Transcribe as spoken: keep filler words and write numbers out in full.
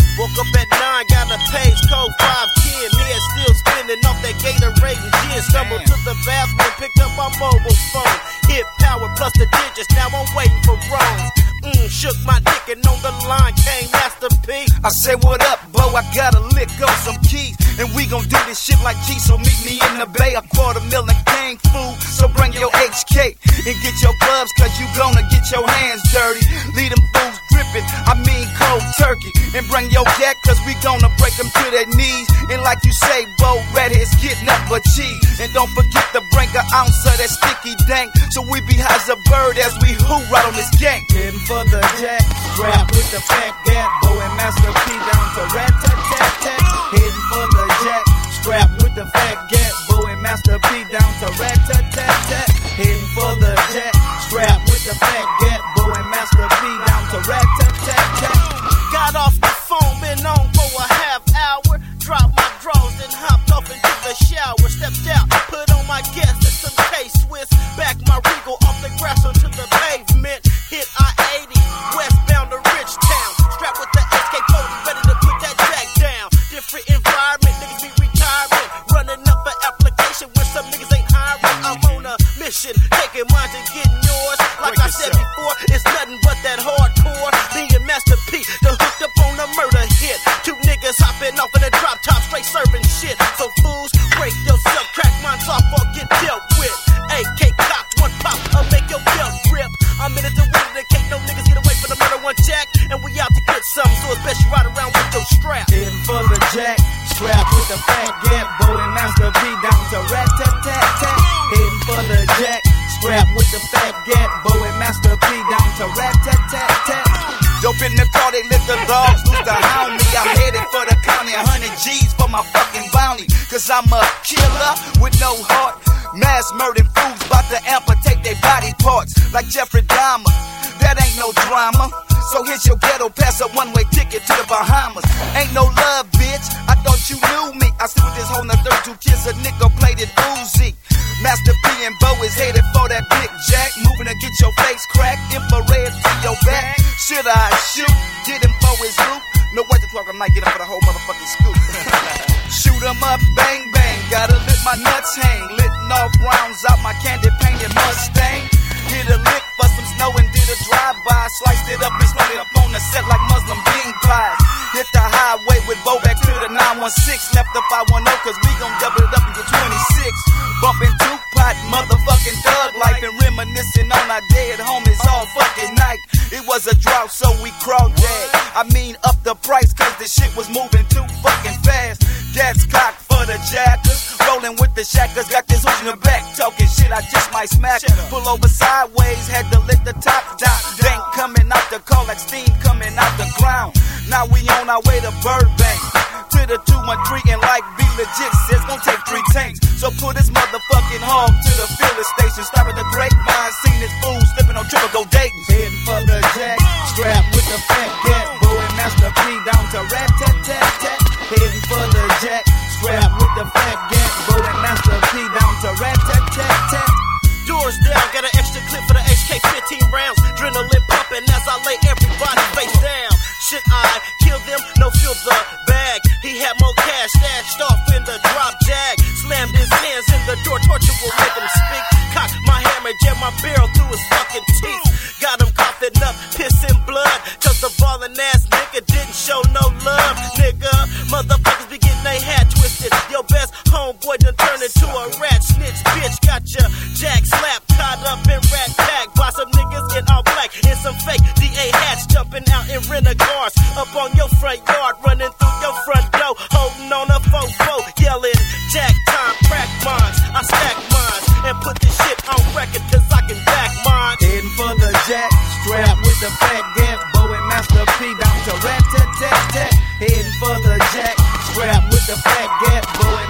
Woke up at nine, got a page code five ten. Head still spinning off that Gatorade and gin. Stumbled to the bathroom, picked up my mobile phone. Hit power plus the digits, now I'm waiting for Rome. Mm, shook my dick and on the line came Master P. I said, what up, Bo? I gotta lick on some keys. And we gon' do this shit like G, so meet me in the bay. A quarter million gang food, so bring your H K. And get your gloves, cause you gonna get your hands dirty. Leave them fools dripping, I mean cold turkey. And bring your gat, cause we gonna break them to their knees. And like you say, Bo, redheads getting up but cheese. And don't forget to bring an ounce of that sticky dank, so we be high as a bird as we hoot right on this gang. Heading for the jack, strap with the fat gap, Bo and Master P down to rat-tat-tat-tat. Heading for the jack, strap with the fat gap, Bo and Master P down to rat-tat-tat-tat. Heading for the jack, strap with the fat gap, Bo and Master P down to rat-tat-tat-tat. Got off the phone, been on for a half hour. Dropped my drawers, then hopped off into the shower. Stepped out, put on my guest and some K-Swiss. Back my Regal off the grass onto the pavement. Hit I eighty, westbound to Richtown. Strapped with the S K forty, ready to put that jack down. Different environment, niggas be retiring. Running up an application where some niggas ain't hiring. I'm on a mission, taking mine and getting yours. Like I said before, it's nothing but that hardcore. Me and Master P, the hooked up on a murder hit. Two niggas hopping off in a drop top, straight serving shit. So fools, break yourself, crack mine off or get dealt with. A K cock, one pop, I'll make your belt rip. I'm in it to win it, can't no niggas get away from the murder one jack. And we out to get something, so it's best you ride around with your strap. Heading for the jack, strap with the fat gap, Bo and Master P down to rat-tat-tat-tat. Heading for the jack, strap with the fat gap, Bo and Master P down to rat-tat-tat-tat. Dope in the car, they let the dogs loose to hound me. I'm headed for the county, a hundred G's for my fucking bounty. Cause I'm a killer with no heart. Mass murdering fools, bout to amputate their body parts. Like Jeffrey Dahmer, that ain't no drama. So here's your ghetto pass, a one-way ticket to the Bahamas. Ain't no love, bitch, I thought you knew me. I sit with this whole nother two kids, a nickel-plated Uzi. Master P and Bo is headed for that big jack. Moving to get your face cracked, infrared to your back. Should I shoot? Get him for his loot? No way to talk, I might get him for the whole motherfucking scoop. Shoot him up, bang, bang. Gotta let my nuts hang. Litting off rounds out my candy-painted Mustang. Hit a lick for some snow and did a drive-by. Sliced it up and slung it up on the set like Muslim bean pies. Hit the highway with Bo back to the nine one six. Left the five one zero cause we gon' double it up into twenty-six. Bumping two-pot, motherfucking thug life. And reminiscing on our dead homies all fucking night. It was a drought so we crawled dead. I mean up the price cause the shit was moving too fucking fast. Gas cocked for the jackers. Rolling with the shackers. Got this hook in the back. Talking shit I just might smack. Pull over sideways. Had to lift the top down. Dank coming out the car like steam coming out the ground. Now we on our way to Burbank. To the two one three and like be legit says gon' take three tanks. So put his motherfucking hog to the filling station. Stop at the grapevine. Seen this fool slipping on triple go Dayton. Heading for the jack, strap with the fat gap, Bo and Master P down to rat-tat-tat-tat. Heading for the jack, strap with the fat gap, Bo and Master P down to rat-tat-tat-tat. Doors down, got an extra clip for the H K fifteen rounds. Adrenaline pumping as I lay everybody face down. Should I kill them? No, fill the bag. He had more cash stashed off in the drop jag. Slammed his hands in the door, torture will make him speak. Cock my hammer, jam my barrel through his fucking teeth. Got him coughing up, pissing blood. Cause the ballin' ass nigga didn't show no love, nigga. Motherfuckers be getting they hat twisted. Your best homeboy done turned into a rat snitch. Bitch got your jack slapped, caught up in rat pack. By some niggas in all black and some fake D A hats jumping out in renegades. Up on your front yard, running through your front door, holding on a fofo, yelling jack time, crack mines. I stack mines and put this shit on record cause I can back mine. Heading for the jack, strap with the fat gap, Bo and Master P down to rat-tat-tat-tat. Heading for the jack, strap with the fat gap, Bo and